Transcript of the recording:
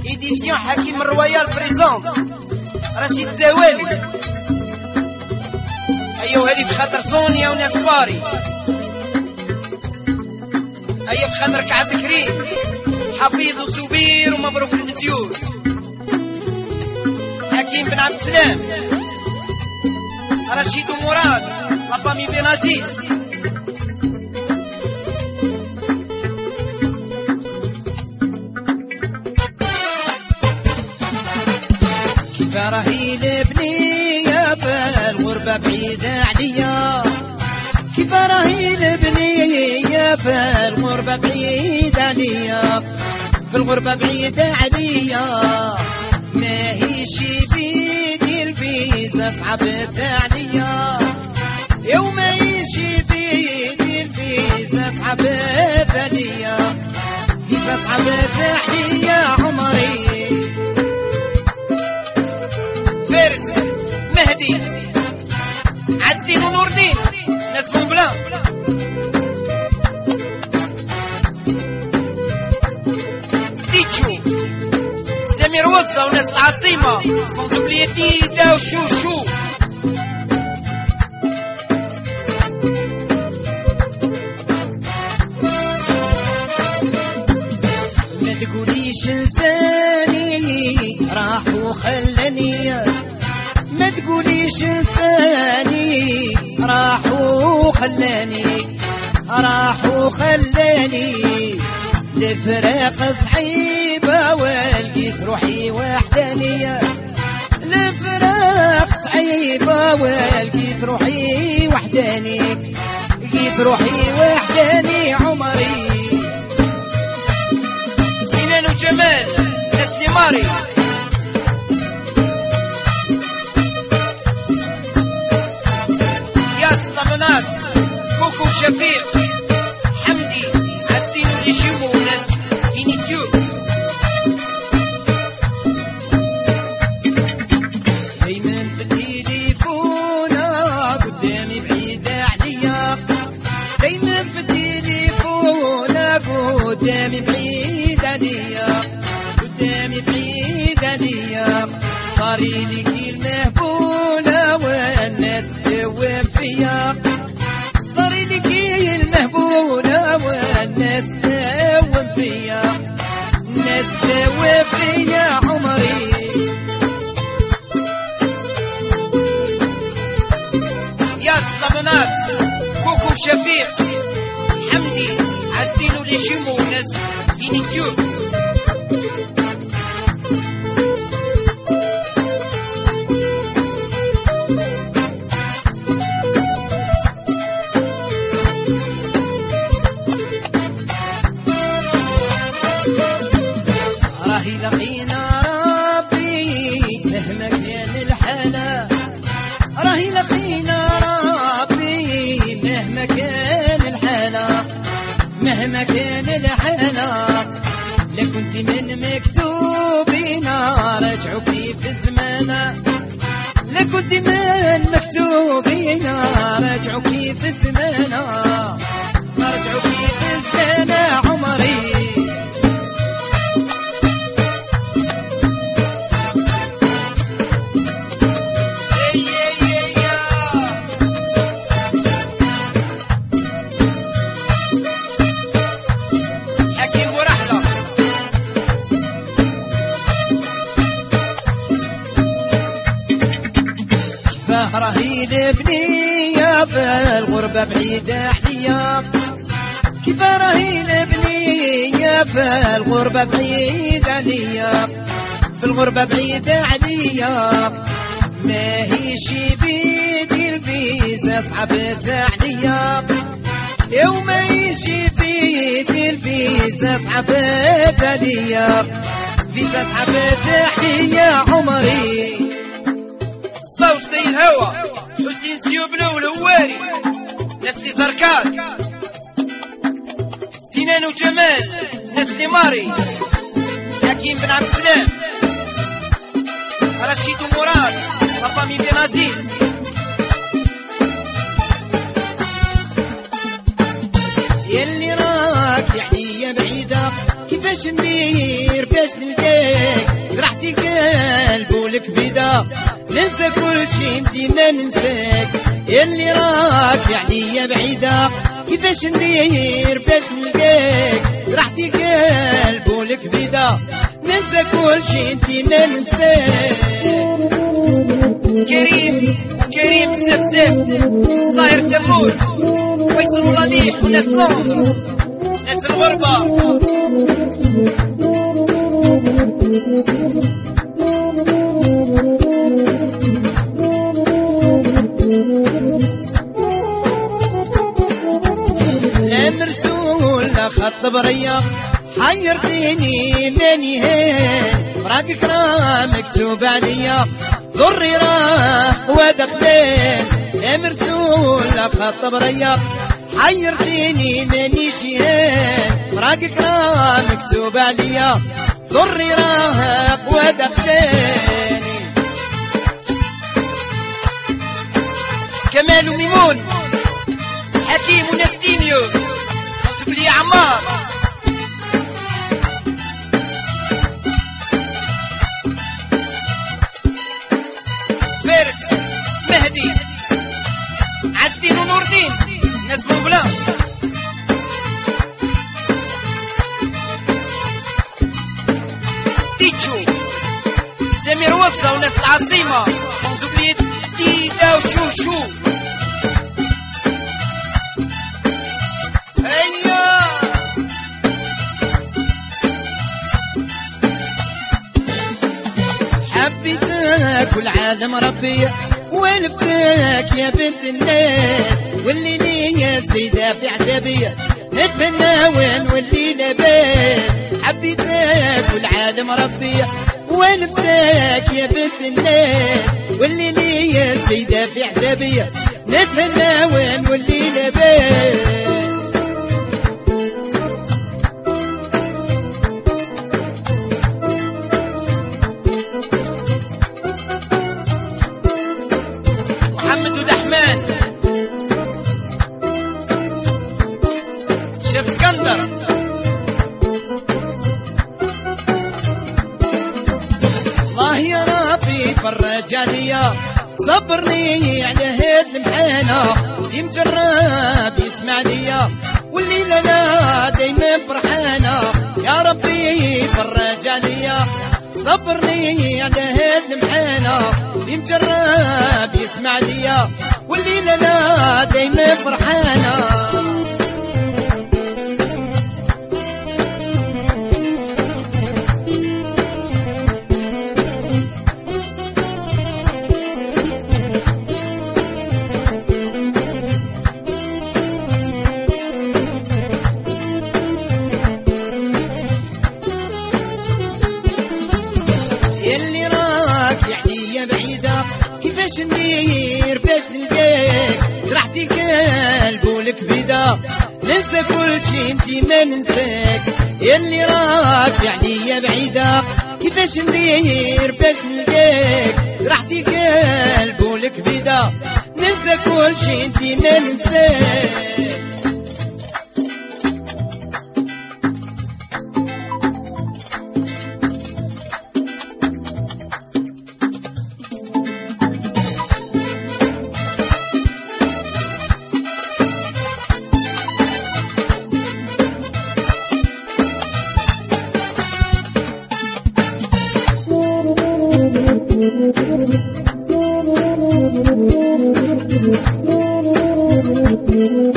إديسيون حكيم الرويال بريزونت رشيد زوالي. أيوه هذه بخاطر سونيا وناس باري. أيوه بخاطرك عبد الكريم حفيظ وزبير ومبروك المزيور حكيم بن عبد السلام رشيد ومراد لافامي بن عزيز. كيف راهي البنية فالغربة بعيدة عليا، كيف راهي البنية فالغربة بعيدة عليا، في الغربة بعيدة عليا ما هيش بيدي الفيزا صعبت عليا، يوم هيش بيدي الفيزا صعبت عليا، فيزا صعبت عليا عمري. فارس مهدي عزدين ونور الدين ناس بونبلان. تيتشو سمير وزة وناس العاصمة سانزوبلية تيدا وشوشو. ما تقوليش انساني راح وخلاني، ما تقوليش انساني راح وخلاني، راح وخلاني الفراق صعيبة ولقيت روحي وحدانية، الفراق صعيبة ولقيت روحي وحداني، لقيت روحي وحداني عمري. سنان وجمال ناس نيماري. ناس كوكو شفيق حمدي عزدين وليشيمو وناس فينيسيو. دايما في التليفون قدامي بعيدة عليا، دايما في التليفون قدامي بعيدة عليا، قدامي بعيدة عليا. صاري لي كلمة بولا والناس توم فيا، صاري لي كلمة بولا والناس توم فيا، الناس توم فيا عمري. يا سلام ناس كوكو شفيق حمدي عزدين وليشيمو وناس فينيسيو. راهي لقينا ربي مهما كان الحالة، راهي لقينا ربي مهما كان الحالة، مهما كان الحالة. لكنت من مكتوبين رجعوا في زمانه، لكنت من مكتوبين رجعوا في زمانه، رجعوا في زمانه عمري. راهي البنية فالغربة بعيدة عليا، كيف راهي البنية فالغربة بعيدة عليا، في الغربة بعيدة عليا ما هيش بيدي الفيزا صعبت عليا، يوم هيش بيدي الفيزا صعبت عليا، فيزا صعبت عليا عمري. صوصي الهوى حسين سيوبلو والهواري ناس لي زركات. سنان وجمال ناس نيماري حكيم بن عبد السلام رشيد ومراد لافامي بن عزيز. يلي راك يعني بعيدة كيفاش نبي ندير باش نلقاك؟ جرحتي قلب والكبيدة ننسى كل شي انتي ما ننساك، اللي راك عليا بعيدة كيفاش ندير باش نلقاك؟ جرحتي قلب والكبيدة ننسى كل شي انتي ما ننساك. كريم زبزب، صاير تمور، فيصل ولاليح وناس لندن، ناس الغربة. لا مرسول لا خط بريا حيرتيني ماني هين، راقك راه مكتوب عليا ضري راه ودخلين. لا مرسول لا خط بريا حيرتيني مانيش هين، راقك راه مكتوب عليا ضري راه ودخلين. كمال وميمون، حكيم وناستينيو، صوصبلي عمار. فارس مهدي، عزدين ونور الدين، ناس مونبلان. تيتشو، سمير وصا وناس العاصمة، صوصبلي ديدا وشوشو. حبيتك والعالم ربي ولفتك يا بنت الناس، واللي ليا زيدة في عذابي نتفنى وين واللي لاباس. حبيتك والعالم ربي ولفتك يا بنت الناس، واللي ليا زيدة في عذابي نتفنى وين واللي لاباس. شيف اسكندر، الله يا ربي فرج عليا صبرني على هاد المحانة، اللي مجرب يسمع ليا والليلة لا دايما فرحانة. يا ربي فرج عليا صبرني على هاد المحانة، اللي مجرب يسمع ليا والليلة لا دايما فرحانة. اللي راك عليا بعيدة كيفاش ندير باش نلقاك؟ جرحتي قلب والكبيدة ننسى كل شي انتي ما ننساك، اللي راك عليا بعيدة كيفاش ندير باش نلقاك؟ جرحتي قلب والكبيدة ننسى كل شي انتي ما ننساك. Thank you.